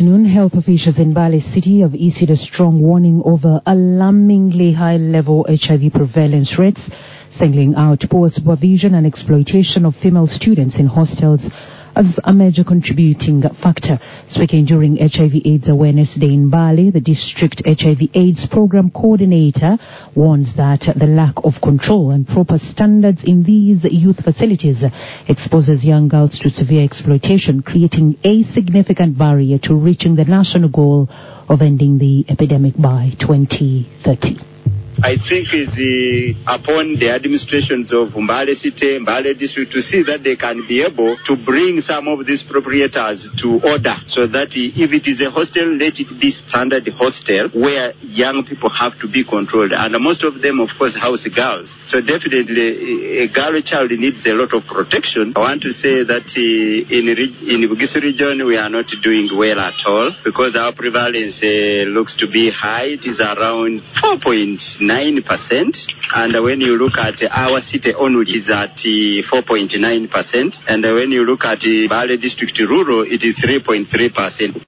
afternoon. Health officials in Mbale City have issued a strong warning over alarmingly high-level HIV prevalence rates, singling out poor supervision and exploitation of female students in hostels as a major contributing factor. Speaking during HIV/AIDS Awareness Day in Mbale, the district HIV/AIDS program coordinator warns that the lack of control and proper standards in these youth facilities exposes young girls to severe exploitation, creating a significant barrier to reaching the national goal of ending the epidemic by 2030. I think it's upon the administrations of Mbale City, Mbale District to see that they can be able to bring some of these proprietors to order, so that if it is a hostel, let it be standard hostel where young people have to be controlled. And most of them, of course, house girls. So definitely a girl child needs a lot of protection. I want to say that in Bugisi region, we are not doing well at all because our prevalence looks to be high. It is around 4.9%, and when you look at our city only, is at 4.9%, and when you look at Mbale District Rural, it is 3.3%.